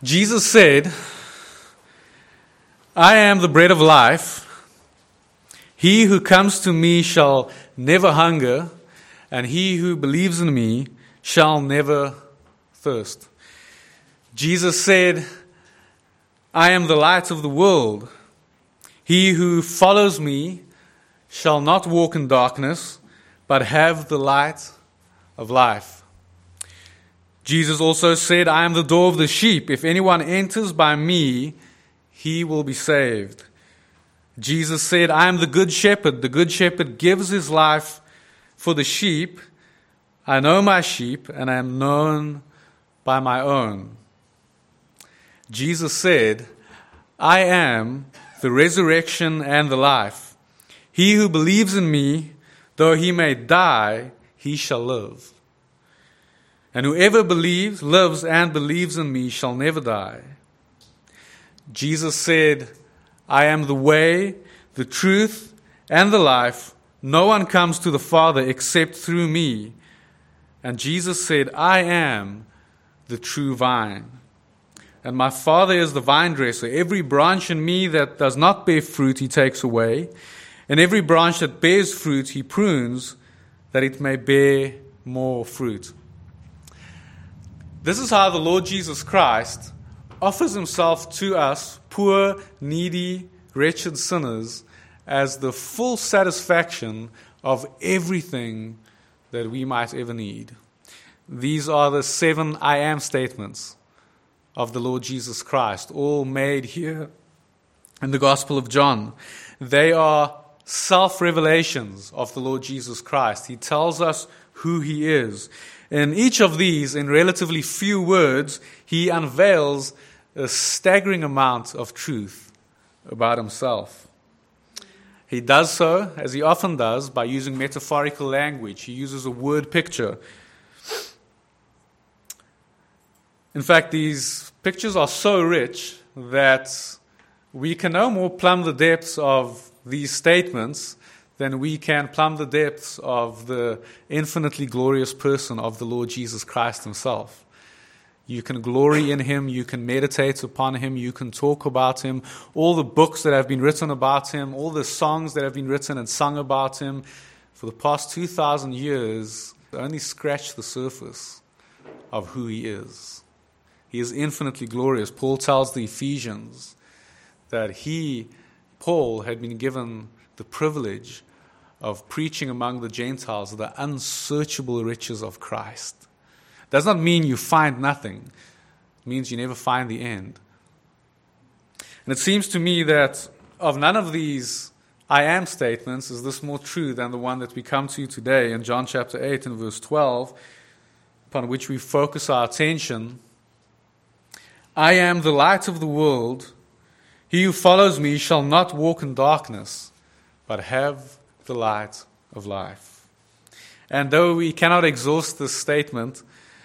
Jesus said, I am the bread of life. He who comes to me shall never hunger, and he who believes in me shall never thirst. Jesus said, I am the light of the world. He who follows me shall not walk in darkness, but have the light of life. Jesus also said, I am the door of the sheep. If anyone enters by me, he will be saved. Jesus said, I am the good shepherd. The good shepherd gives his life for the sheep. I know my sheep, and I am known by my own. Jesus said, I am the resurrection and the life. He who believes in me, though he may die, he shall live. And whoever lives and believes in me shall never die. Jesus said, I am the way, the truth, and the life. No one comes to the Father except through me. And Jesus said, I am the true vine. And my Father is the vine dresser. Every branch in me that does not bear fruit, he takes away. And every branch that bears fruit, he prunes, that it may bear more fruit. This is how the Lord Jesus Christ offers himself to us, poor, needy, wretched sinners, as the full satisfaction of everything that we might ever need. These are the 7 I am statements of the Lord Jesus Christ, all made here in the Gospel of John. They are self-revelations of the Lord Jesus Christ. He tells us who he is. In each of these, in relatively few words, he unveils a staggering amount of truth about himself. He does so, as he often does, by using metaphorical language. He uses a word picture. In fact, these pictures are so rich that we can no more plumb the depths of these statements than we can plumb the depths of the infinitely glorious person of the Lord Jesus Christ himself. You can glory in him, you can meditate upon him, you can talk about him. All the books that have been written about him, all the songs that have been written and sung about him for the past 2,000 years only scratch the surface of who he is. He is infinitely glorious. Paul tells the Ephesians that Paul, had been given the privilege of preaching among the Gentiles the unsearchable riches of Christ. Does not mean you find nothing. It means you never find the end. And it seems to me that of none of these I am statements is this more true than the one that we come to today in John chapter 8 and verse 12, upon which we focus our attention. I am the light of the world. He who follows me shall not walk in darkness, but have the light of life. And though we cannot exhaust this statement,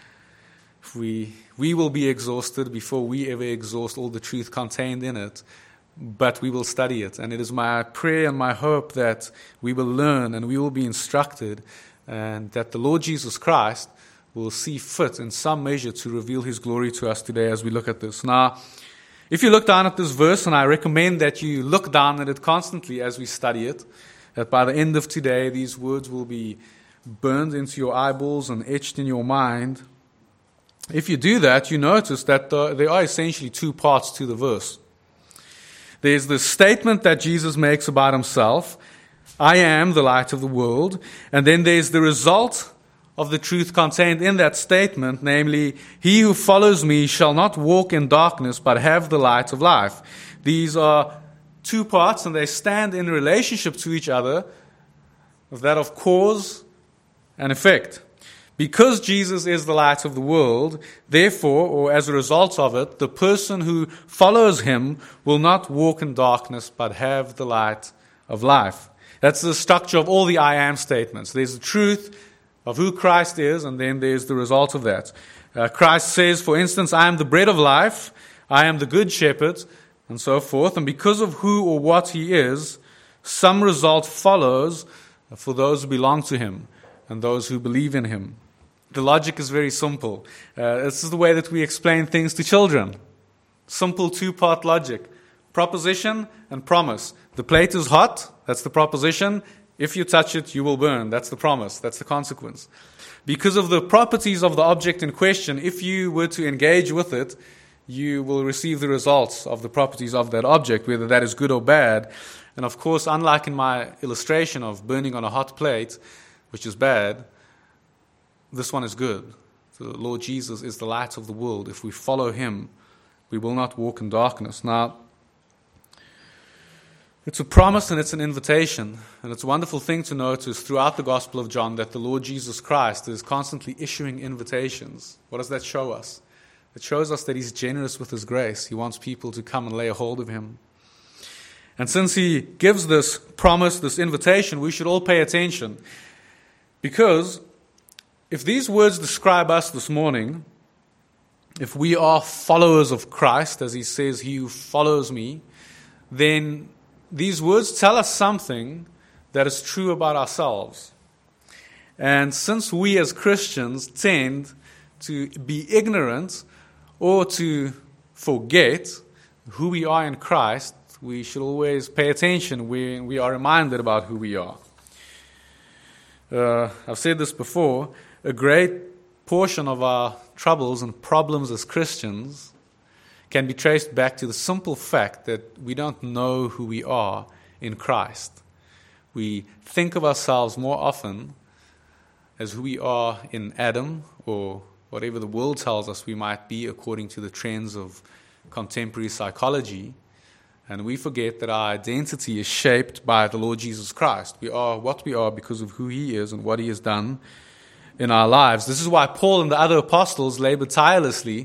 we will be exhausted before we ever exhaust all the truth contained in it, but we will study it. And it is my prayer and my hope that we will learn and we will be instructed, and that the Lord Jesus Christ will see fit in some measure to reveal his glory to us today as we look at this. Now, if you look down at this verse, and I recommend that you look down at it constantly as we study it, that by the end of today, these words will be burned into your eyeballs and etched in your mind. If you do that, you notice that there are essentially 2 parts to the verse. There's the statement that Jesus makes about himself, I am the light of the world, and then there's the result of the truth contained in that statement, namely, he who follows me shall not walk in darkness, but have the light of life. These are 2 parts, and they stand in relationship to each other, of that of cause and effect. Because Jesus is the light of the world, therefore, or as a result of it, the person who follows him will not walk in darkness, but have the light of life. That's the structure of all the I am statements. There's the truth of who Christ is, and then there's the result of that. Christ says, for instance, I am the bread of life, I am the good shepherd, and so forth. And because of who or what he is, some result follows for those who belong to him and those who believe in him. The logic is very simple. This is the way that we explain things to children. Simple two-part logic. Proposition and promise. The plate is hot. That's the proposition. If you touch it, you will burn. That's the promise. That's the consequence. Because of the properties of the object in question, if you were to engage with it, you will receive the results of the properties of that object, whether that is good or bad. And of course, unlike in my illustration of burning on a hot plate, which is bad, this one is good. The Lord Jesus is the light of the world. If we follow him, we will not walk in darkness. Now, it's a promise and it's an invitation. And it's a wonderful thing to notice throughout the Gospel of John that the Lord Jesus Christ is constantly issuing invitations. What does that show us? It shows us that he's generous with his grace. He wants people to come and lay a hold of him. And since he gives this promise, this invitation, we should all pay attention. Because if these words describe us this morning, if we are followers of Christ, as he says, he who follows me, then these words tell us something that is true about ourselves. And since we as Christians tend to be ignorant or to forget who we are in Christ, we should always pay attention when we are reminded about who we are. I've said this before, a great portion of our troubles and problems as Christians can be traced back to the simple fact that we don't know who we are in Christ. We think of ourselves more often as who we are in Adam, or whatever the world tells us we might be according to the trends of contemporary psychology, and we forget that our identity is shaped by the Lord Jesus Christ. We are what we are because of who he is and what he has done in our lives. This is why Paul and the other apostles labored tirelessly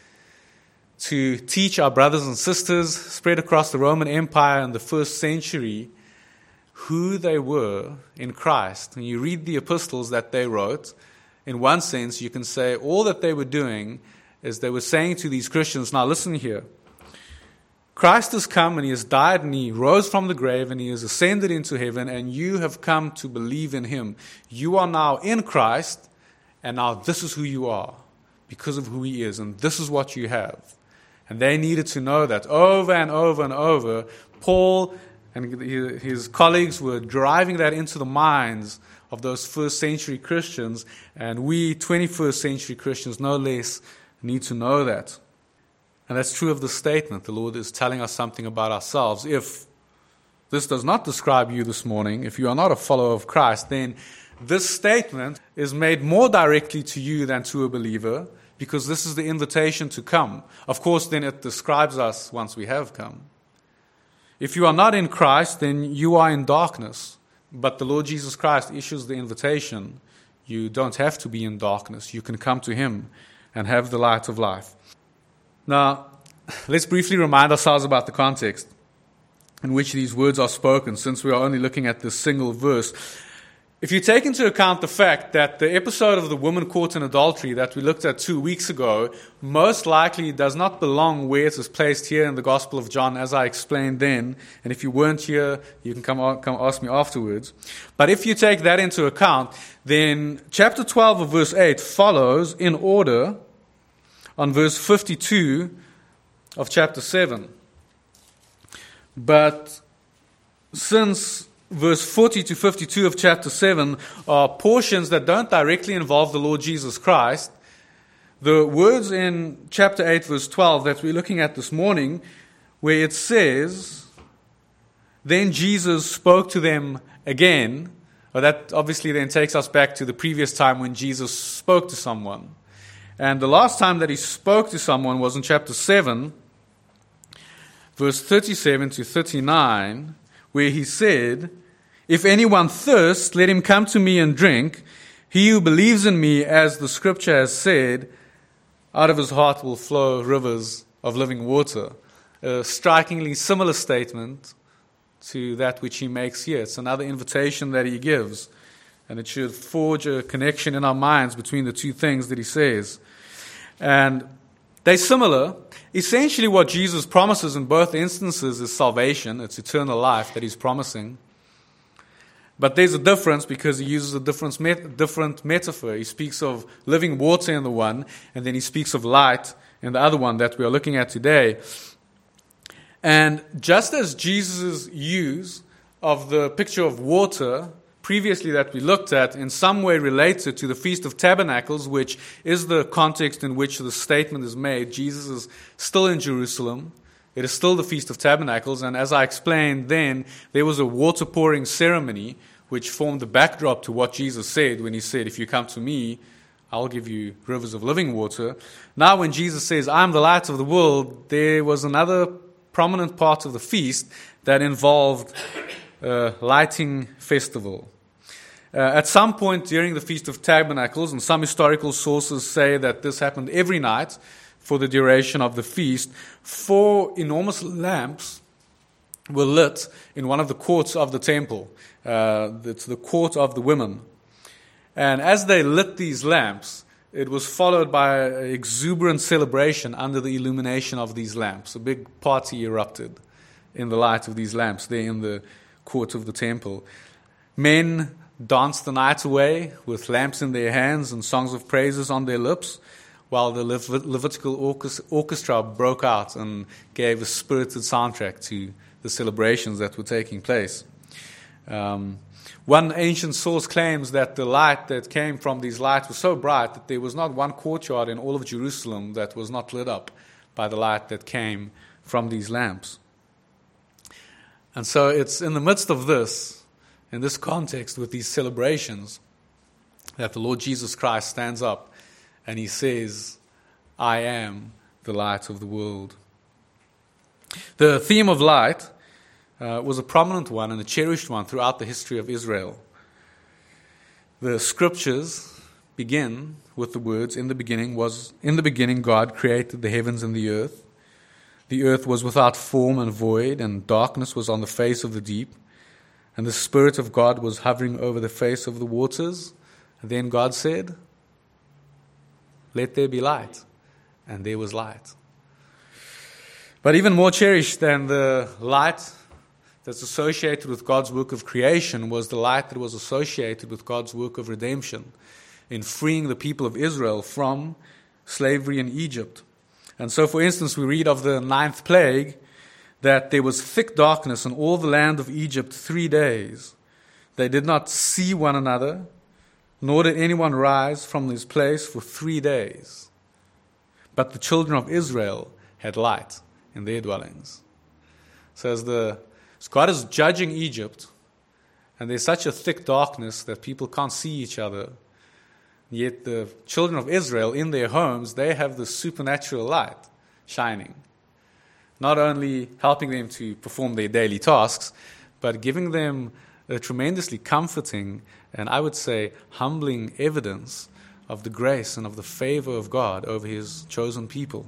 to teach our brothers and sisters spread across the Roman Empire in the first century who they were in Christ. When you read the epistles that they wrote, in one sense you can say all that they were doing is they were saying to these Christians, now listen here, Christ has come and he has died and he rose from the grave and he has ascended into heaven, and you have come to believe in him. You are now in Christ, and now this is who you are because of who he is, and this is what you have. And they needed to know that over and over and over. Paul and his colleagues were driving that into the minds of those first century Christians, and we 21st century Christians no less need to know that. And that's true of the statement. The Lord is telling us something about ourselves. If this does not describe you this morning, if you are not a follower of Christ, then this statement is made more directly to you than to a believer, because this is the invitation to come. Of course, then it describes us once we have come. If you are not in Christ, then you are in darkness. But the Lord Jesus Christ issues the invitation. You don't have to be in darkness. You can come to him and have the light of life. Now, let's briefly remind ourselves about the context in which these words are spoken, since we are only looking at this single verse. If you take into account the fact that the episode of the woman caught in adultery that we looked at 2 weeks ago most likely does not belong where it is placed here in the Gospel of John, as I explained then, and if you weren't here, you can come ask me afterwards. But if you take that into account, then chapter 12 of verse 8 follows in order on verse 52 of chapter 7. But since verse 40 to 52 of chapter 7 are portions that don't directly involve the Lord Jesus Christ, the words in chapter 8, verse 12 that we're looking at this morning, where it says, then Jesus spoke to them again, well, that obviously then takes us back to the previous time when Jesus spoke to someone. And the last time that he spoke to someone was in chapter 7, verse 37 to 39, where he said, if anyone thirsts, let him come to me and drink. He who believes in me, as the scripture has said, out of his heart will flow rivers of living water. A strikingly similar statement to that which he makes here. It's another invitation that he gives, and it should forge a connection in our minds between the two things that he says. And they're similar. Essentially what Jesus promises in both instances is salvation. It's eternal life that he's promising. But there's a difference because he uses a different metaphor. He speaks of living water in the one, and then he speaks of light in the other one that we are looking at today. And just as Jesus' use of the picture of water previously that we looked at in some way related to the Feast of Tabernacles, which is the context in which the statement is made, Jesus is still in Jerusalem. It is still the Feast of Tabernacles, and as I explained then, there was a water pouring ceremony which formed the backdrop to what Jesus said when he said, if you come to me, I'll give you rivers of living water. Now when Jesus says, I'm the light of the world, there was another prominent part of the feast that involved a lighting festival. At some point during the Feast of Tabernacles, and some historical sources say that this happened every night for the duration of the feast, 4 enormous lamps were lit in one of the courts of the temple. It's the court of the women. And as they lit these lamps, it was followed by an exuberant celebration under the illumination of these lamps. A big party erupted in the light of these lamps there in the court of the temple. Men danced the night away with lamps in their hands and songs of praises on their lips, while the Levitical orchestra broke out and gave a spirited soundtrack to the celebrations that were taking place. One ancient source claims that the light that came from these lights was so bright that there was not one courtyard in all of Jerusalem that was not lit up by the light that came from these lamps. And so it's in the midst of this, in this context with these celebrations, that the Lord Jesus Christ stands up and he says, I am the light of the world. The theme of light was a prominent one and a cherished one throughout the history of Israel. The scriptures begin with the words, in the beginning God created the heavens and the earth. The earth was without form and void, and darkness was on the face of the deep. And the Spirit of God was hovering over the face of the waters. And then God said, let there be light. And there was light. But even more cherished than the light that's associated with God's work of creation was the light that was associated with God's work of redemption in freeing the people of Israel from slavery in Egypt. And so, for instance, we read of the 9th plague that there was thick darkness in all the land of Egypt 3 days. They did not see one another, nor did anyone rise from his place for 3 days. But the children of Israel had light in their dwellings. So as God is judging Egypt, and there's such a thick darkness that people can't see each other, yet the children of Israel in their homes, they have the supernatural light shining. Not only helping them to perform their daily tasks, but giving them a tremendously comforting and I would say humbling evidence of the grace and of the favor of God over his chosen people.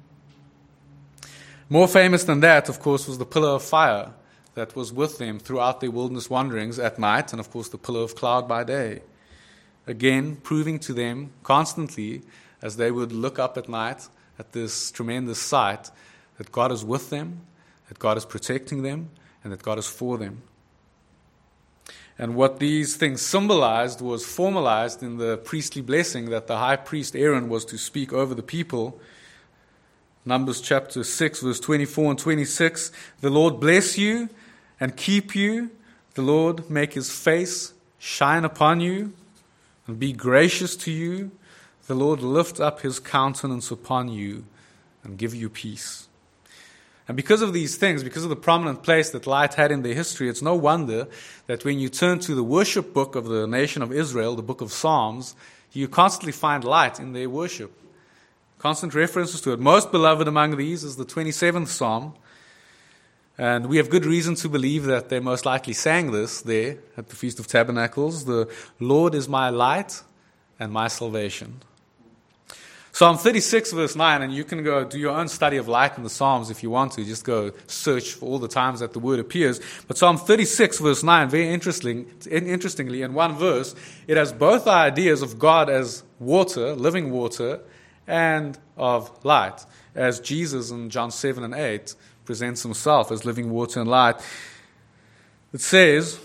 More famous than that, of course, was the pillar of fire that was with them throughout their wilderness wanderings at night, and of course the pillar of cloud by day. Again, proving to them constantly, as they would look up at night at this tremendous sight, that God is with them, that God is protecting them, and that God is for them. And what these things symbolized was formalized in the priestly blessing that the high priest Aaron was to speak over the people. Numbers chapter 6, verse 24 and 26. The Lord bless you and keep you. The Lord make his face shine upon you and be gracious to you. The Lord lift up his countenance upon you and give you peace. And because of these things, because of the prominent place that light had in their history, it's no wonder that when you turn to the worship book of the nation of Israel, the book of Psalms, you constantly find light in their worship. Constant references to it. Most beloved among these is the 27th Psalm. And we have good reason to believe that they most likely sang this there at the Feast of Tabernacles. The Lord is my light and my salvation. Psalm 36 verse 9, and you can go do your own study of light in the Psalms if you want to. Just go search for all the times that the word appears. But Psalm 36 verse 9, very interestingly, in one verse, it has both ideas of God as water, living water, and of light, as Jesus in John 7 and 8 presents himself as living water and light. It says,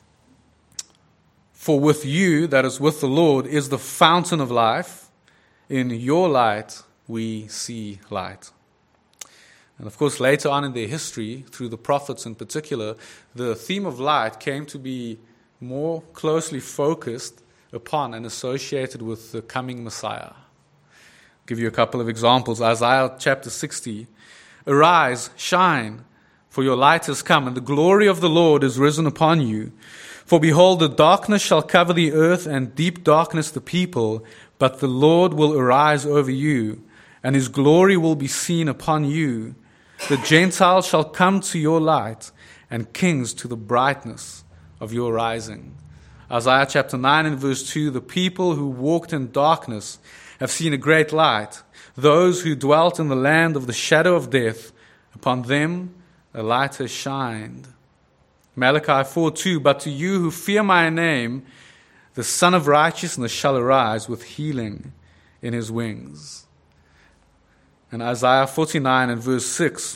for with you, that is with the Lord, is the fountain of life. In your light we see light. And of course, later on in their history, through the prophets in particular, the theme of light came to be more closely focused upon and associated with the coming Messiah. I'll give you a couple of examples. Isaiah chapter 60, "Arise, shine, for your light has come, and the glory of the Lord is risen upon you. For behold, the darkness shall cover the earth, and deep darkness the people, but the Lord will arise over you, and his glory will be seen upon you. The Gentiles shall come to your light, and kings to the brightness of your rising." Isaiah chapter 9 and verse 2, "The people who walked in darkness have seen a great light. Those who dwelt in the land of the shadow of death, upon them a light has shined." Malachi 4:2, "But to you who fear my name, the Son of Righteousness shall arise with healing in his wings." And Isaiah 49 and verse 6,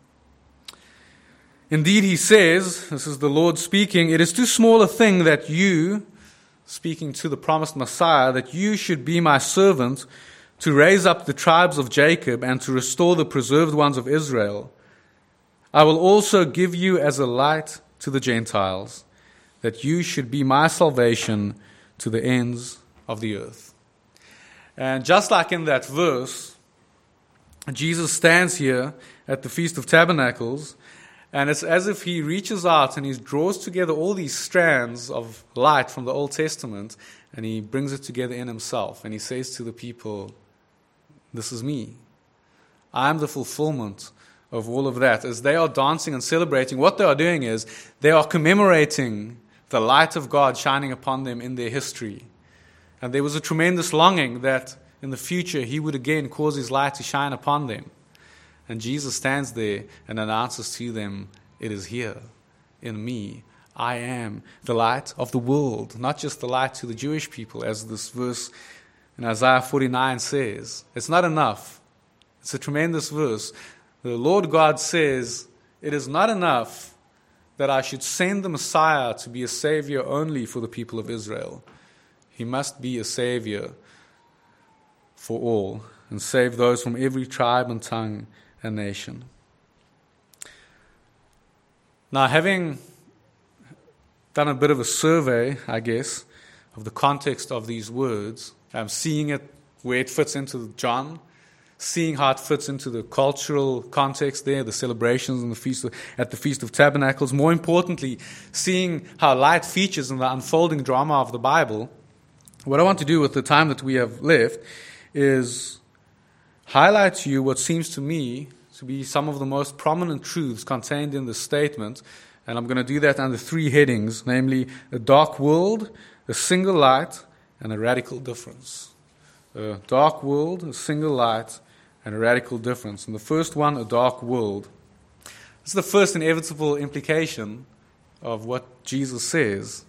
"Indeed, he says," this is the Lord speaking, "it is too small a thing that you," speaking to the promised Messiah, "that you should be my servant to raise up the tribes of Jacob and to restore the preserved ones of Israel. I will also give you as a light to the Gentiles, that you should be my salvation to the ends of the earth." And just like in that verse, Jesus stands here at the Feast of Tabernacles, and it's as if he reaches out and he draws together all these strands of light from the Old Testament, and he brings it together in himself. And he says to the people, "This is me. I'm the fulfillment of all of that." As they are dancing and celebrating, what they are doing is they are commemorating the light of God shining upon them in their history. And there was a tremendous longing that in the future he would again cause his light to shine upon them. And Jesus stands there and announces to them, "It is here in me. I am the light of the world," not just the light to the Jewish people, as this verse in Isaiah 49 says. It's not enough. It's a tremendous verse. The Lord God says, "It is not enough that I should send the Messiah to be a Savior only for the people of Israel. He must be a Savior for all and save those from every tribe and tongue and nation." Now, having done a bit of a survey, I guess, of the context of these words, I'm seeing it where it fits into John, seeing how it fits into the cultural context there, the celebrations and at the Feast of Tabernacles. More importantly, seeing how light features in the unfolding drama of the Bible. What I want to do with the time that we have left is highlight to you what seems to me to be some of the most prominent truths contained in this statement. And I'm going to do that under three headings, namely a dark world, a single light, and a radical difference. A dark world, a single light, and a radical difference. And the first one, a dark world. This is the first inevitable implication of what Jesus says.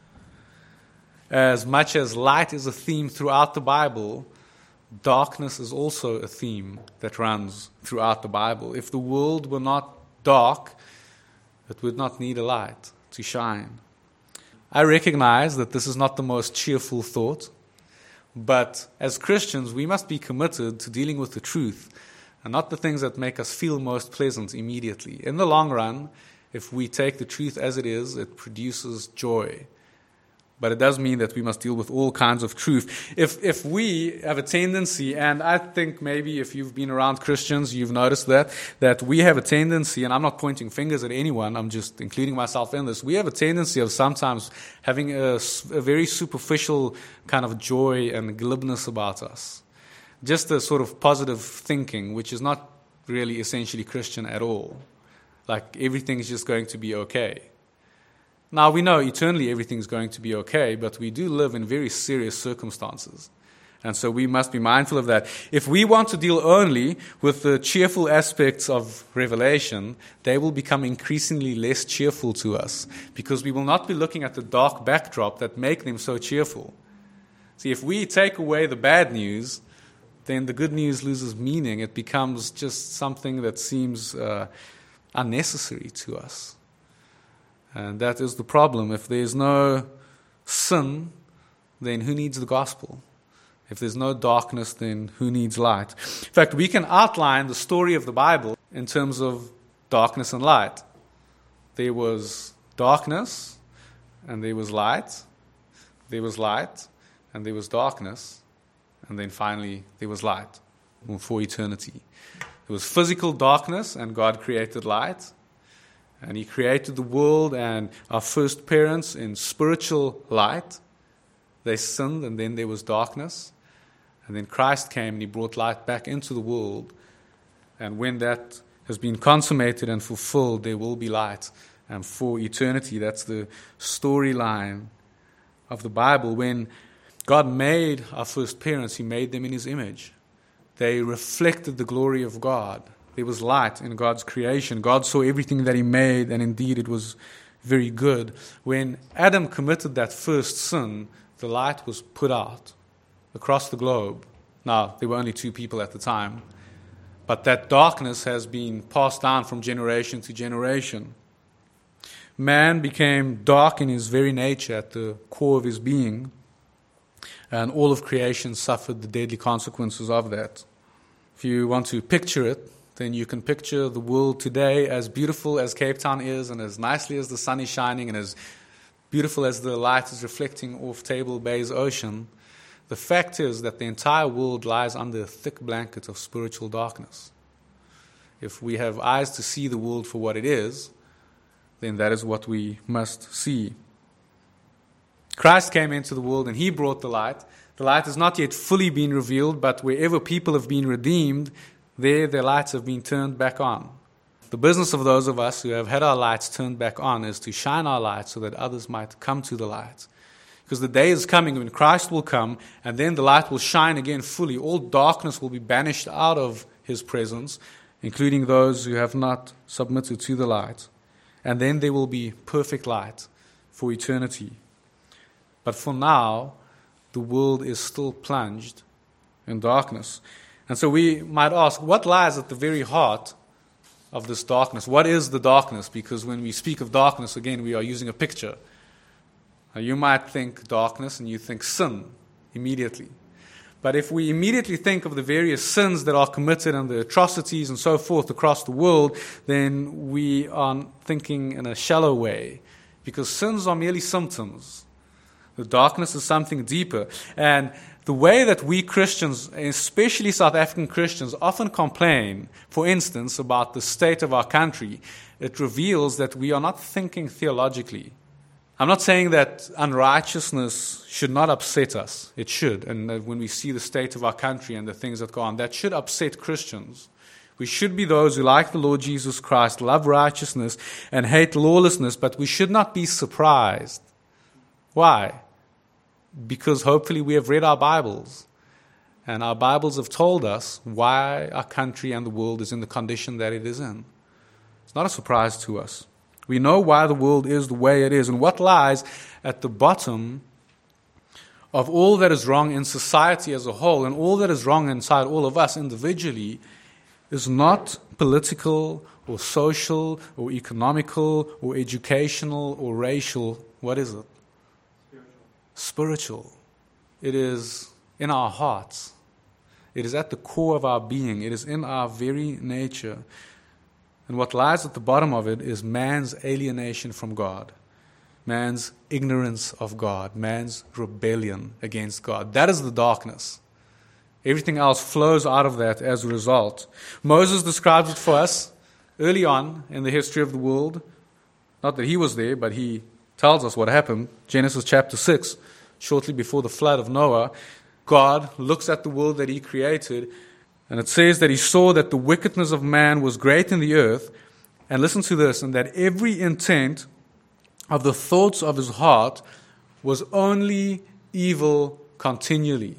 As much as light is a theme throughout the Bible, darkness is also a theme that runs throughout the Bible. If the world were not dark, it would not need a light to shine. I recognize that this is not the most cheerful thought, but as Christians, we must be committed to dealing with the truth and not the things that make us feel most pleasant immediately. In the long run, if we take the truth as it is, it produces joy. But it does mean that we must deal with all kinds of truth. If we have a tendency, and I think maybe if you've been around Christians, you've noticed that we have a tendency, and I'm not pointing fingers at anyone, I'm just including myself in this, we have a tendency of sometimes having a very superficial kind of joy and glibness about us. Just a sort of positive thinking, which is not really essentially Christian at all. Like everything is just going to be okay. Now, we know eternally everything's going to be okay, but we do live in very serious circumstances. And so we must be mindful of that. If we want to deal only with the cheerful aspects of Revelation, they will become increasingly less cheerful to us, because we will not be looking at the dark backdrop that make them so cheerful. See, if we take away the bad news, then the good news loses meaning. It becomes just something that seems unnecessary to us. And that is the problem. If there is no sin, then who needs the gospel? If there's no darkness, then who needs light? In fact, we can outline the story of the Bible in terms of darkness and light. There was darkness, and there was light. There was light, and there was darkness. And then finally, there was light for eternity. There was physical darkness, and God created light. And He created the world and our first parents in spiritual light. They sinned, and then there was darkness. And then Christ came, and He brought light back into the world. And when that has been consummated and fulfilled, there will be light. And for eternity, that's the storyline of the Bible. When God made our first parents, He made them in His image. They reflected the glory of God. There was light in God's creation. God saw everything that He made, and indeed it was very good. When Adam committed that first sin, the light was put out across the globe. Now, there were only 2 people at the time, but that darkness has been passed down from generation to generation. Man became dark in his very nature, at the core of his being, and all of creation suffered the deadly consequences of that. If you want to picture it, then you can picture the world today as beautiful as Cape Town is, and as nicely as the sun is shining, and as beautiful as the light is reflecting off Table Bay's ocean. The fact is that the entire world lies under a thick blanket of spiritual darkness. If we have eyes to see the world for what it is, then that is what we must see. Christ came into the world and He brought the light. The light has not yet fully been revealed, but wherever people have been redeemed, there their lights have been turned back on. The business of those of us who have had our lights turned back on is to shine our light so that others might come to the light. Because the day is coming when Christ will come, and then the light will shine again fully. All darkness will be banished out of His presence, including those who have not submitted to the light. And then there will be perfect light for eternity. But for now, the world is still plunged in darkness. And so we might ask, what lies at the very heart of this darkness? What is the darkness? Because when we speak of darkness, again, we are using a picture. Now, you might think darkness and you think sin immediately. But if we immediately think of the various sins that are committed and the atrocities and so forth across the world, then we are thinking in a shallow way, because sins are merely symptoms. The darkness is something deeper. And the way that we Christians, especially South African Christians, often complain, for instance, about the state of our country, it reveals that we are not thinking theologically. I'm not saying that unrighteousness should not upset us. It should. And when we see the state of our country and the things that go on, that should upset Christians. We should be those who, like the Lord Jesus Christ, love righteousness and hate lawlessness, but we should not be surprised. Why? Because hopefully we have read our Bibles, and our Bibles have told us why our country and the world is in the condition that it is in. It's not a surprise to us. We know why the world is the way it is, and what lies at the bottom of all that is wrong in society as a whole, and all that is wrong inside all of us individually, is not political or social or economical or educational or racial. What is it? Spiritual. It is in our hearts. It is at the core of our being. It is in our very nature. And what lies at the bottom of it is man's alienation from God, man's ignorance of God, man's rebellion against God. That is the darkness. Everything else flows out of that as a result. Moses describes it for us early on in the history of the world. Not that he was there, but he tells us what happened. Genesis chapter 6, shortly before the flood of Noah, God looks at the world that He created, and it says that He saw that the wickedness of man was great in the earth, and listen to this, and that every intent of the thoughts of his heart was only evil continually.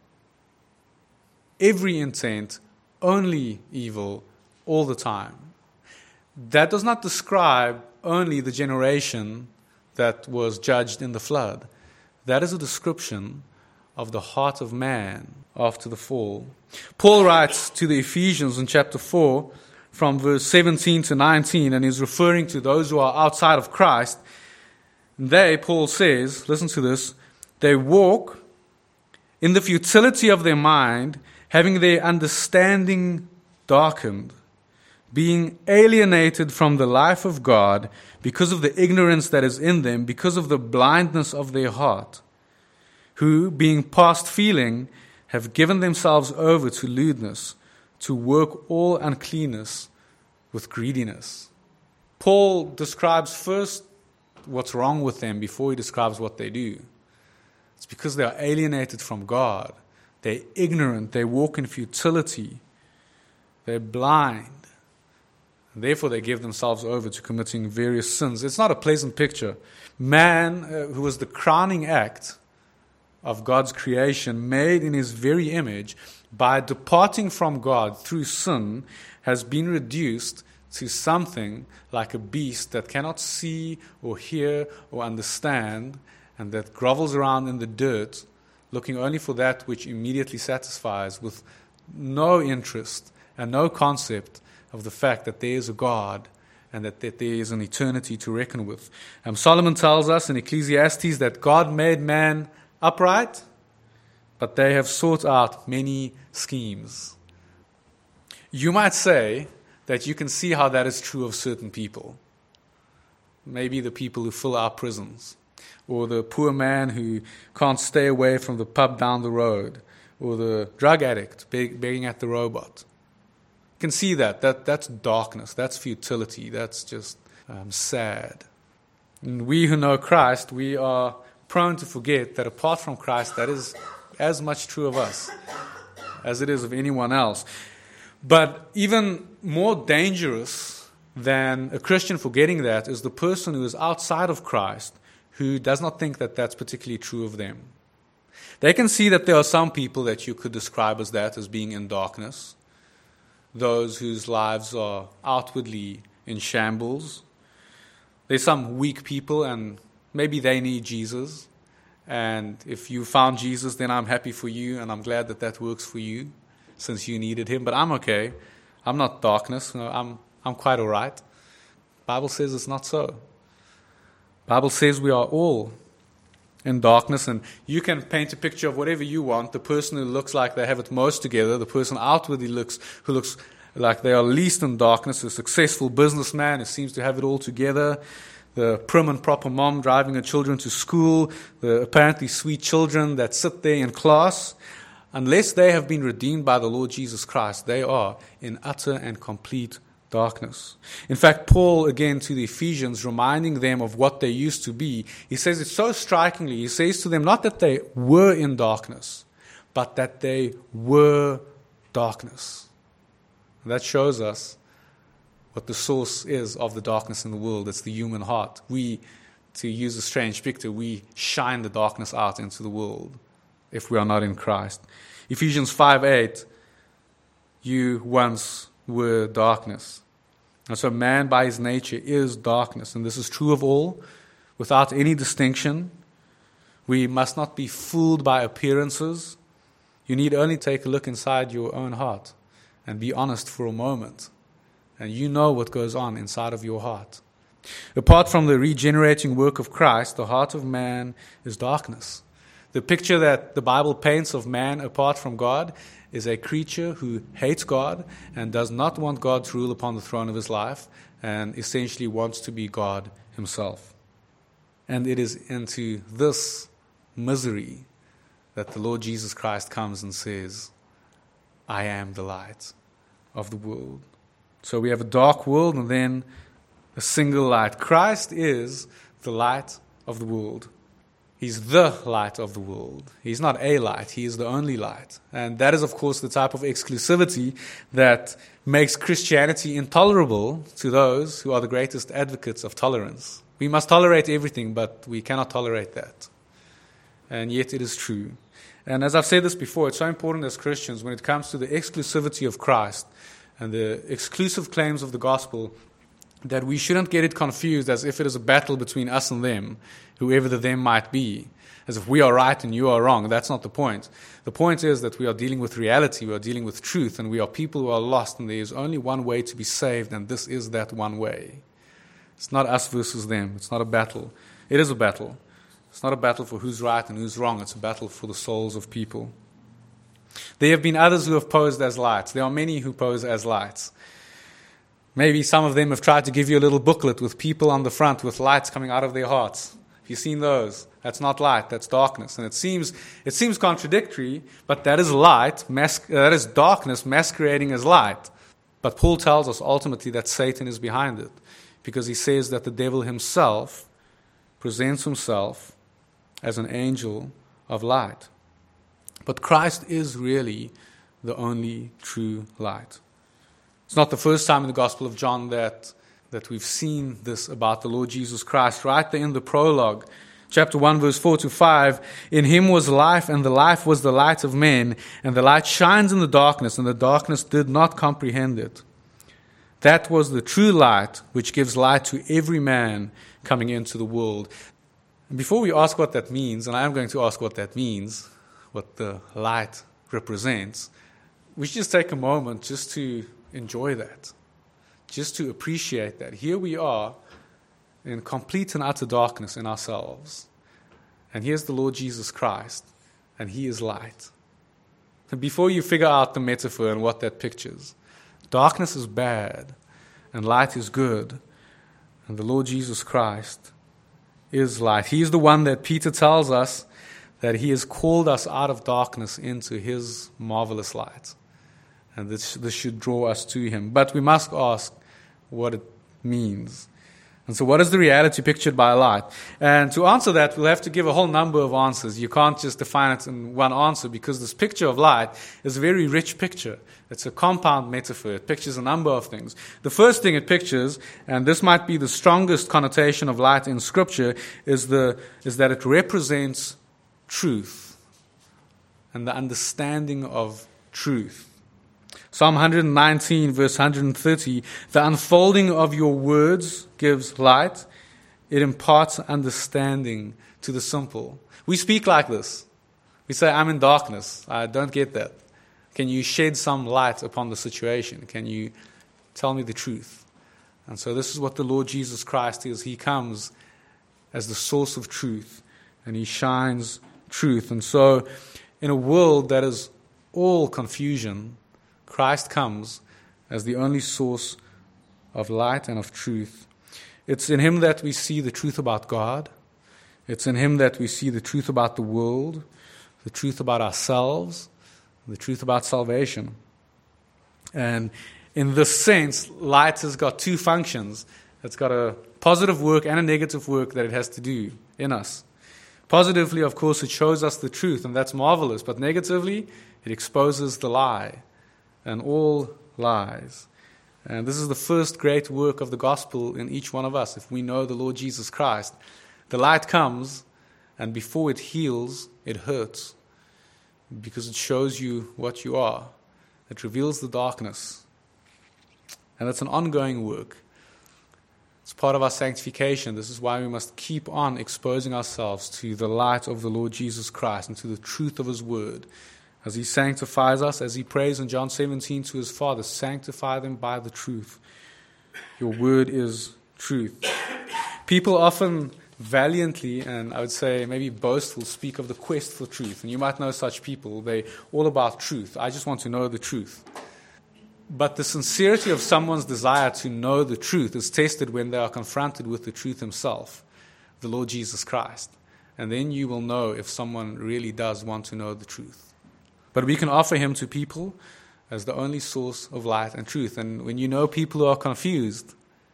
Every intent, only evil all the time. That does not describe only the generation that was judged in the flood. That is a description of the heart of man after the fall. Paul writes to the Ephesians in chapter 4 from verse 17 to 19, and he's referring to those who are outside of Christ. They, Paul says, listen to this, they walk in the futility of their mind, having their understanding darkened, being alienated from the life of God because of the ignorance that is in them, because of the blindness of their heart, who, being past feeling, have given themselves over to lewdness, to work all uncleanness with greediness. Paul describes first what's wrong with them before he describes what they do. It's because they are alienated from God. They're ignorant. They walk in futility. They're blind. And therefore, they give themselves over to committing various sins. It's not a pleasant picture. Man, who was the crowning act of God's creation, made in his very image, by departing from God through sin, has been reduced to something like a beast that cannot see or hear or understand, and that grovels around in the dirt, looking only for that which immediately satisfies, with no interest and no concept of the fact that there is a God and that there is an eternity to reckon with. Solomon tells us in Ecclesiastes that God made man upright, but they have sought out many schemes. You might say that you can see how that is true of certain people. Maybe the people who fill our prisons, or the poor man who can't stay away from the pub down the road, or the drug addict begging at the robot. You can see that's darkness, that's futility, that's just sad. And we who know Christ, we are prone to forget that apart from Christ, that is as much true of us as it is of anyone else. But even more dangerous than a Christian forgetting that is the person who is outside of Christ, who does not think that that's particularly true of them. They can see that there are some people that you could describe as that, as being in darkness, those whose lives are outwardly in shambles. There's some weak people, and maybe they need Jesus. And if you found Jesus, then I'm happy for you, and I'm glad that that works for you, since you needed him. But I'm okay. I'm not darkness. I'm quite all right. Bible says it's not so. Bible says we are all in darkness, and you can paint a picture of whatever you want. The person who looks like they have it most together, the person outwardly who looks like they are least in darkness, a successful businessman who seems to have it all together, the prim and proper mom driving her children to school, the apparently sweet children that sit there in class. Unless they have been redeemed by the Lord Jesus Christ, they are in utter and complete darkness. In fact, Paul, again to the Ephesians, reminding them of what they used to be, he says it so strikingly. He says to them not that they were in darkness, but that they were darkness. And that shows us what the source is of the darkness in the world. It's the human heart. We, to use a strange picture, we shine the darkness out into the world if we are not in Christ. Ephesians 5:8, you once were darkness. And so man by his nature is darkness. And this is true of all, without any distinction. We must not be fooled by appearances. You need only take a look inside your own heart and be honest for a moment. And you know what goes on inside of your heart. Apart from the regenerating work of Christ, the heart of man is darkness. The picture that the Bible paints of man apart from God is a creature who hates God and does not want God to rule upon the throne of his life, and essentially wants to be God himself. And it is into this misery that the Lord Jesus Christ comes and says, I am the light of the world. So we have a dark world and then a single light. Christ is the light of the world. He's the light of the world. He's not a light. He is the only light. And that is, of course, the type of exclusivity that makes Christianity intolerable to those who are the greatest advocates of tolerance. We must tolerate everything, but we cannot tolerate that. And yet it is true. And as I've said this before, it's so important as Christians when it comes to the exclusivity of Christ and the exclusive claims of the gospel, that we shouldn't get it confused as if it is a battle between us and them, whoever the them might be, as if we are right and you are wrong. That's not the point. The point is that we are dealing with reality, we are dealing with truth, and we are people who are lost, and there is only one way to be saved, and this is that one way. It's not us versus them. It's not a battle. It is a battle. It's not a battle for who's right and who's wrong. It's a battle for the souls of people. There have been others who have posed as lights. There are many who pose as lights. Maybe some of them have tried to give you a little booklet with people on the front with lights coming out of their hearts. Have you seen those? That's not light, that's darkness. And it seems contradictory, but that is light, that is darkness masquerading as light. But Paul tells us ultimately that Satan is behind it, because he says that the devil himself presents himself as an angel of light. But Christ is really the only true light. It's not the first time in the Gospel of John that we've seen this about the Lord Jesus Christ. Right there in the prologue, chapter 1, verse 4 to 5, in him was life, and the life was the light of men, and the light shines in the darkness, and the darkness did not comprehend it. That was the true light, which gives light to every man coming into the world. And before we ask what that means, and I am going to ask what that means, what the light represents, we should just take a moment just to enjoy that, just to appreciate that. Here we are in complete and utter darkness in ourselves, and here's the Lord Jesus Christ, and he is light. And before you figure out the metaphor and what that pictures, darkness is bad and light is good, and the Lord Jesus Christ is light. He is the one that Peter tells us that he has called us out of darkness into his marvelous light. And this should draw us to him. But we must ask what it means. And so what is the reality pictured by light? And to answer that, we'll have to give a whole number of answers. You can't just define it in one answer, because this picture of light is a very rich picture. It's a compound metaphor. It pictures a number of things. The first thing it pictures, and this might be the strongest connotation of light in Scripture, is that it represents truth and the understanding of truth. Psalm 119, verse 130, the unfolding of your words gives light. It imparts understanding to the simple. We speak like this. We say, I'm in darkness. I don't get that. Can you shed some light upon the situation? Can you tell me the truth? And so this is what the Lord Jesus Christ is. He comes as the source of truth, and he shines truth. And so in a world that is all confusion, Christ comes as the only source of light and of truth. It's in him that we see the truth about God. It's in him that we see the truth about the world, the truth about ourselves, the truth about salvation. And in this sense, light has got two functions. It's got a positive work and a negative work that it has to do in us. Positively, of course, it shows us the truth, and that's marvelous. But negatively, it exposes the lie and all lies. And this is the first great work of the gospel in each one of us. If we know the Lord Jesus Christ, the light comes, and before it heals, it hurts, because it shows you what you are. It reveals the darkness. And it's an ongoing work. It's part of our sanctification. This is why we must keep on exposing ourselves to the light of the Lord Jesus Christ and to the truth of his word. As he sanctifies us, as he prays in John 17 to his Father, sanctify them by the truth. Your word is truth. People often valiantly, and I would say maybe boastful, speak of the quest for truth. And you might know such people. They're all about truth. I just want to know the truth. But the sincerity of someone's desire to know the truth is tested when they are confronted with the truth himself, the Lord Jesus Christ. And then you will know if someone really does want to know the truth. But we can offer him to people as the only source of light and truth. And when you know people who are confused,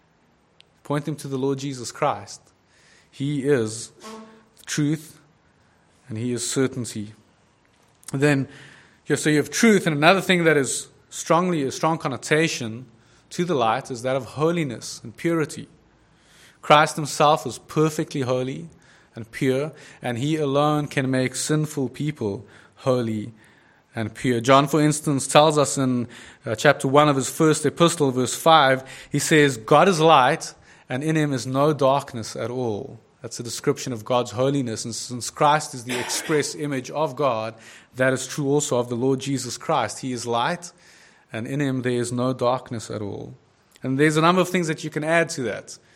point them to the Lord Jesus Christ. He is truth, and he is certainty. And then, so you have truth, and another thing that is a strong connotation to the light is that of holiness and purity. Christ himself is perfectly holy and pure, and he alone can make sinful people holy and pure. John, for instance, tells us in chapter 1 of his first epistle, verse 5, he says, God is light, and in him is no darkness at all. That's a description of God's holiness. And since Christ is the express image of God, that is true also of the Lord Jesus Christ. He is light, and in him there is no darkness at all. And there's a number of things that you can add to that.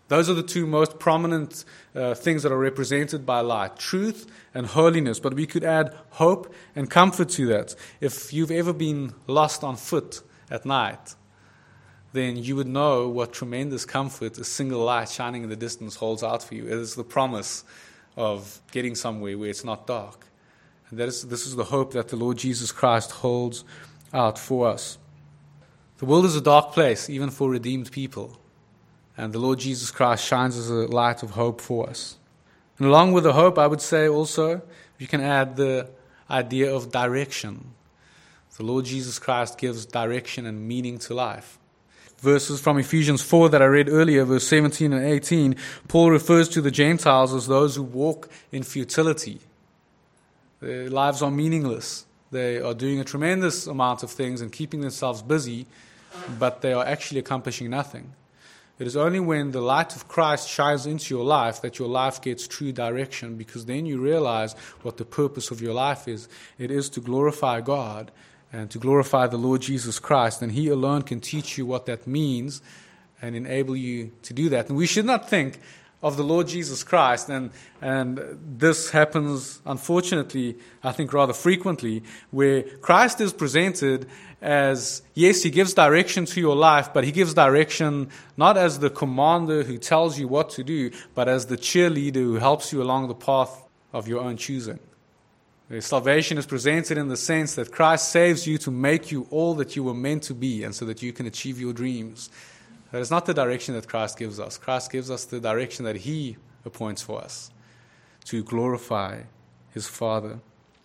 Those are the two most prominent things that are represented by light, truth and holiness. But we could add hope and comfort to that. If you've ever been lost on foot at night, then you would know what tremendous comfort a single light shining in the distance holds out for you. It is the promise of getting somewhere where it's not dark. And this is the hope that the Lord Jesus Christ holds out for us. The world is a dark place, even for redeemed people. And the Lord Jesus Christ shines as a light of hope for us. And along with the hope, I would say also, you can add the idea of direction. The Lord Jesus Christ gives direction and meaning to life. Verses from Ephesians 4 that I read earlier, verse 17 and 18, Paul refers to the Gentiles as those who walk in futility. Their lives are meaningless. They are doing a tremendous amount of things and keeping themselves busy, but they are actually accomplishing nothing. It is only when the light of Christ shines into your life that your life gets true direction, because then you realize what the purpose of your life is. It is to glorify God and to glorify the Lord Jesus Christ, and He alone can teach you what that means and enable you to do that. And we should not think of the Lord Jesus Christ, and this happens, unfortunately, I think rather frequently, where Christ is presented as, yes, He gives direction to your life, but He gives direction not as the commander who tells you what to do, but as the cheerleader who helps you along the path of your own choosing. Salvation is presented in the sense that Christ saves you to make you all that you were meant to be, and so that you can achieve your dreams. That is not the direction that Christ gives us. Christ gives us the direction that He appoints for us, to glorify His Father.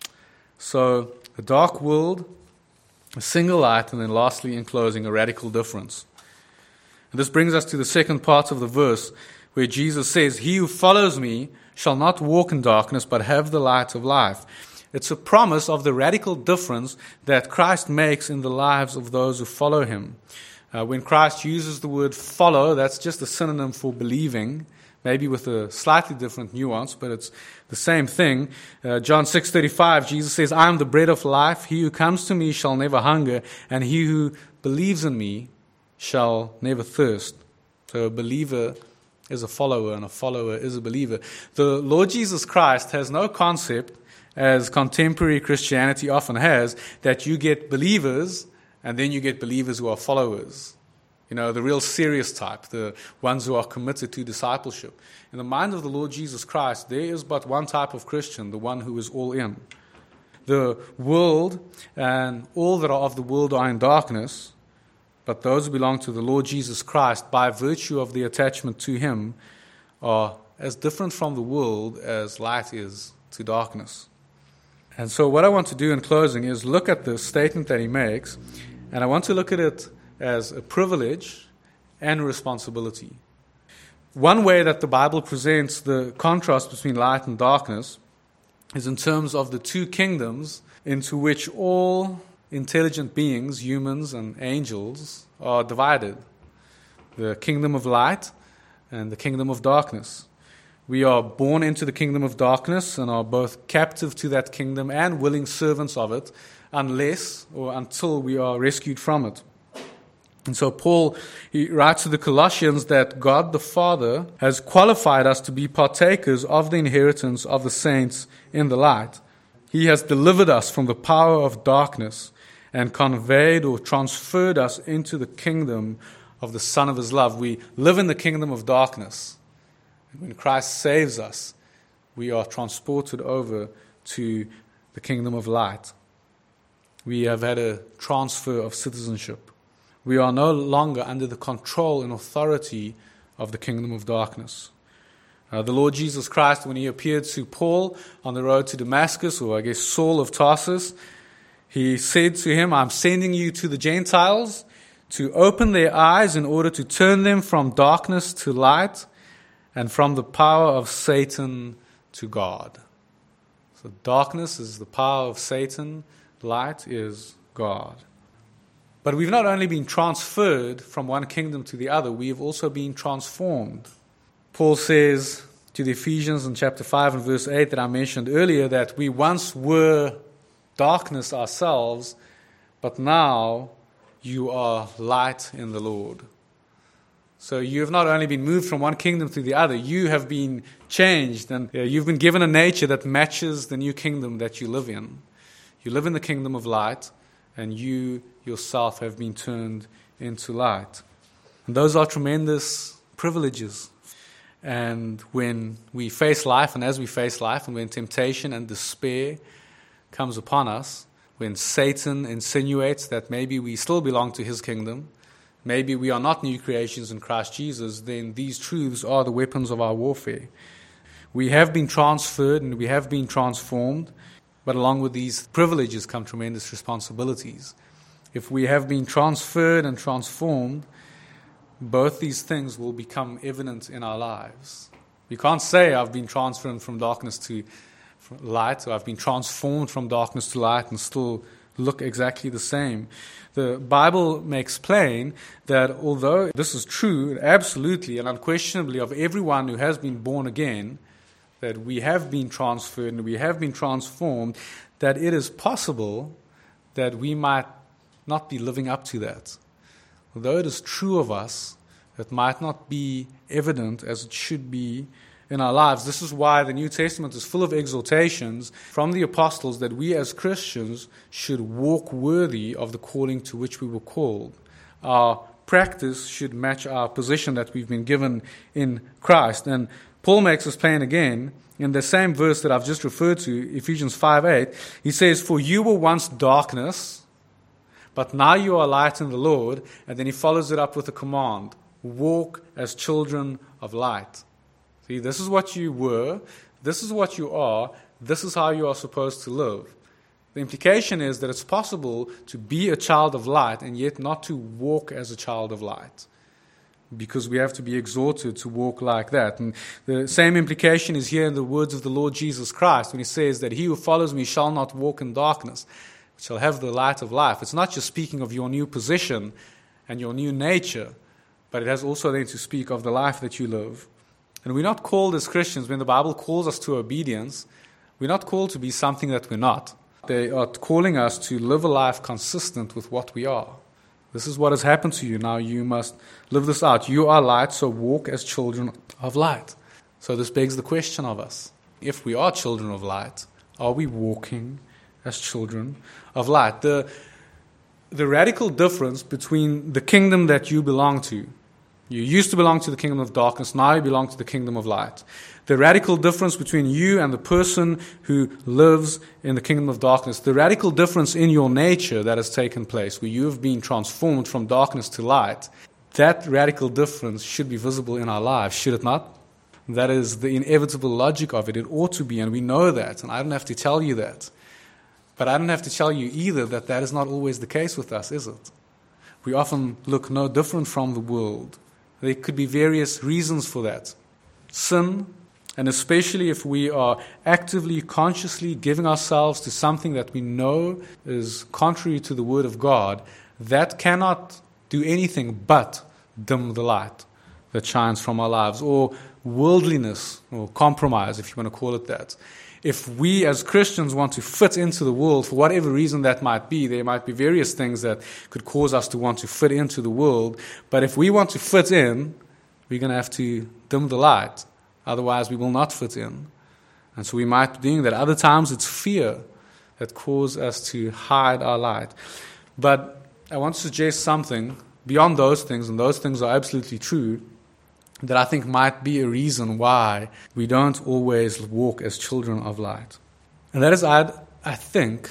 So, a dark world, a single light, and then lastly, in closing, a radical difference. And this brings us to the second part of the verse, where Jesus says, "He who follows me shall not walk in darkness, but have the light of life." It's a promise of the radical difference that Christ makes in the lives of those who follow Him. When Christ uses the word follow, that's just a synonym for believing, maybe with a slightly different nuance, but it's the same thing. John 6:35, Jesus says, "I am the bread of life. He who comes to me shall never hunger, and he who believes in me shall never thirst." So a believer is a follower, and a follower is a believer. The Lord Jesus Christ has no concept, as contemporary Christianity often has, that you get believers and then you get believers who are followers. You know, the real serious type, the ones who are committed to discipleship. In the mind of the Lord Jesus Christ, there is but one type of Christian, the one who is all in. The world and all that are of the world are in darkness, but those who belong to the Lord Jesus Christ, by virtue of the attachment to Him, are as different from the world as light is to darkness. And so what I want to do in closing is look at the statement that He makes, and I want to look at it as a privilege and a responsibility. One way that the Bible presents the contrast between light and darkness is in terms of the two kingdoms into which all intelligent beings, humans and angels, are divided. The kingdom of light and the kingdom of darkness. We are born into the kingdom of darkness and are both captive to that kingdom and willing servants of it, unless or until we are rescued from it. And so Paul, he writes to the Colossians that God the Father has qualified us to be partakers of the inheritance of the saints in the light. He has delivered us from the power of darkness and conveyed or transferred us into the kingdom of the Son of His love. We live in the kingdom of darkness. When Christ saves us, we are transported over to the kingdom of light. We have had a transfer of citizenship. We are no longer under the control and authority of the kingdom of darkness. The Lord Jesus Christ, when He appeared to Paul on the road to Damascus, or I guess Saul of Tarsus, He said to him, "I'm sending you to the Gentiles to open their eyes in order to turn them from darkness to light and from the power of Satan to God." So darkness is the power of Satan, light is God. But we've not only been transferred from one kingdom to the other, we have also been transformed. Paul says to the Ephesians in chapter 5 and verse 8 that I mentioned earlier, that we once were darkness ourselves, but now you are light in the Lord. So you have not only been moved from one kingdom to the other, you have been changed, and you've been given a nature that matches the new kingdom that you live in. You live in the kingdom of light, and you yourself have been turned into light. And those are tremendous privileges. And when we face life, and as we face life, and when temptation and despair comes upon us, when Satan insinuates that maybe we still belong to his kingdom, maybe we are not new creations in Christ Jesus, then these truths are the weapons of our warfare. We have been transferred and we have been transformed, but along with these privileges come tremendous responsibilities. If we have been transferred and transformed, both these things will become evident in our lives. You can't say, I've been transferred from darkness to light, or I've been transformed from darkness to light, and still look exactly the same. The Bible makes plain that although this is true, absolutely and unquestionably, of everyone who has been born again, that we have been transferred and we have been transformed, that it is possible that we might not be living up to that. Although it is true of us, it might not be evident as it should be in our lives. This is why the New Testament is full of exhortations from the apostles that we as Christians should walk worthy of the calling to which we were called. Our practice should match our position that we've been given in Christ. And Paul makes this plain again in the same verse that I've just referred to, Ephesians 5:8. He says, "For you were once darkness, but now you are light in the Lord." And then he follows it up with a command: walk as children of light. See, this is what you were, this is what you are, this is how you are supposed to live. The implication is that it's possible to be a child of light and yet not to walk as a child of light, because we have to be exhorted to walk like that. And the same implication is here in the words of the Lord Jesus Christ when he says that he who follows me shall not walk in darkness, but shall have the light of life. It's not just speaking of your new position and your new nature, but it has also then to speak of the life that you live. And we're not called as Christians, when the Bible calls us to obedience, we're not called to be something that we're not. They are calling us to live a life consistent with what we are. This is what has happened to you. Now you must live this out. You are light, so walk as children of light. So this begs the question of us. If we are children of light, are we walking as children of light? The radical difference between the kingdom that you belong to, you used to belong to the kingdom of darkness, now you belong to the kingdom of light. The radical difference between you and the person who lives in the kingdom of darkness, the radical difference in your nature that has taken place, where you have been transformed from darkness to light, that radical difference should be visible in our lives, should it not? That is the inevitable logic of it. It ought to be, and we know that, and I don't have to tell you that. But I don't have to tell you either that that is not always the case with us, is it? We often look no different from the world. There could be various reasons for that. Sin, and especially if we are actively, consciously giving ourselves to something that we know is contrary to the Word of God, that cannot do anything but dim the light that shines from our lives, or worldliness, or compromise, if you want to call it that. If we as Christians want to fit into the world, for whatever reason that might be, there might be various things that could cause us to want to fit into the world, but if we want to fit in, we're going to have to dim the light. Otherwise, we will not fit in. And so we might be doing that. Other times, it's fear that causes us to hide our light. But I want to suggest something beyond those things, and those things are absolutely true, that I think might be a reason why we don't always walk as children of light. And that is, I think,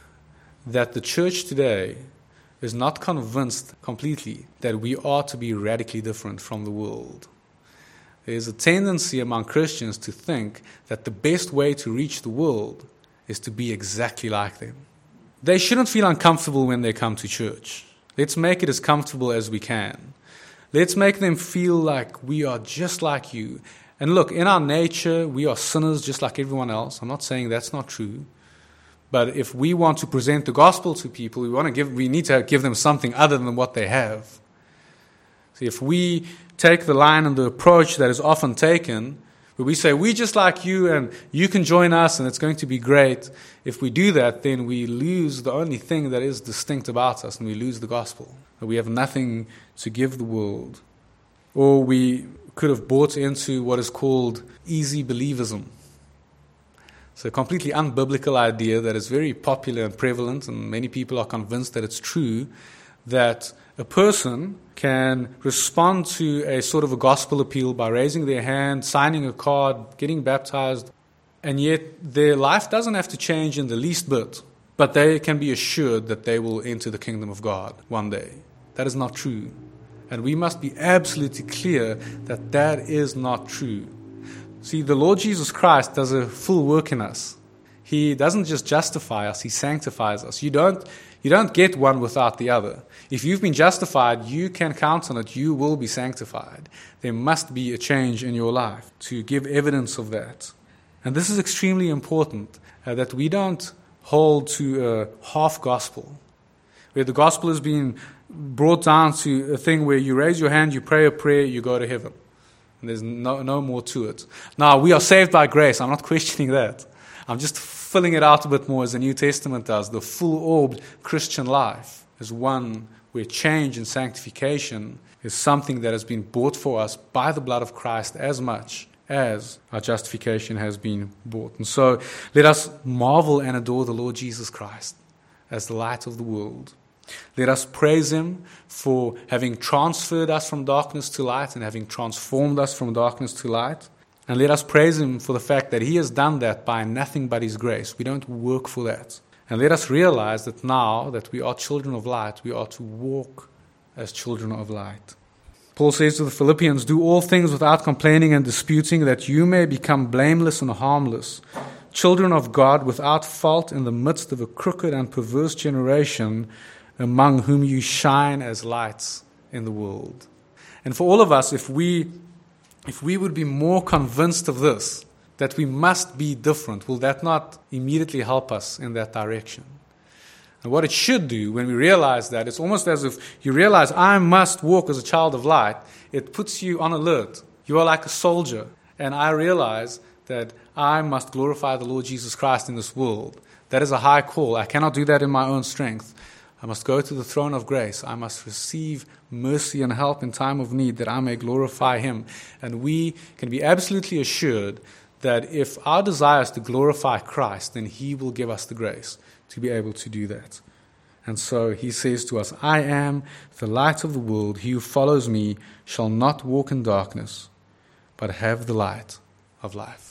that the church today is not convinced completely that we are to be radically different from the world. There is a tendency among Christians to think that the best way to reach the world is to be exactly like them. They shouldn't feel uncomfortable when they come to church. Let's make it as comfortable as we can. Let's make them feel like we are just like you. And look, in our nature, we are sinners just like everyone else. I'm not saying that's not true. But if we want to present the gospel to people, we need to give them something other than what they have. See, if we take the line and the approach that is often taken, where we say, we're just like you and you can join us and it's going to be great. If we do that, then we lose the only thing that is distinct about us, and we lose the gospel. We have nothing to give the world. Or we could have bought into what is called easy believism. It's a completely unbiblical idea that is very popular and prevalent, and many people are convinced that it's true, that a person can respond to a sort of a gospel appeal by raising their hand, signing a card, getting baptized, and yet their life doesn't have to change in the least bit, but they can be assured that they will enter the kingdom of God one day. That is not true. And we must be absolutely clear that that is not true. See, the Lord Jesus Christ does a full work in us. He doesn't just justify us, He sanctifies us. You don't get one without the other. If you've been justified, you can count on it. You will be sanctified. There must be a change in your life to give evidence of that. And this is extremely important, that we don't hold to a half gospel, where the gospel is being brought down to a thing where you raise your hand, you pray a prayer, you go to heaven. And there's no more to it. Now, we are saved by grace. I'm not questioning that. I'm just filling it out a bit more as the New Testament does. The full-orbed Christian life is one where change and sanctification is something that has been bought for us by the blood of Christ as much as our justification has been bought. And so let us marvel and adore the Lord Jesus Christ as the light of the world. Let us praise Him for having transferred us from darkness to light and having transformed us from darkness to light. And let us praise Him for the fact that He has done that by nothing but His grace. We don't work for that. And let us realize that now that we are children of light, we are to walk as children of light. Paul says to the Philippians, "Do all things without complaining and disputing, that you may become blameless and harmless, children of God without fault in the midst of a crooked and perverse generation, among whom you shine as lights in the world." And for all of us, if we would be more convinced of this, that we must be different, will that not immediately help us in that direction? And what it should do when we realize that, it's almost as if you realize, I must walk as a child of light. It puts you on alert. You are like a soldier. And I realize that I must glorify the Lord Jesus Christ in this world. That is a high call. I cannot do that in my own strength. I must go to the throne of grace. I must receive mercy and help in time of need that I may glorify Him. And we can be absolutely assured that if our desire is to glorify Christ, then He will give us the grace to be able to do that. And so He says to us, "I am the light of the world. He who follows me shall not walk in darkness, but have the light of life."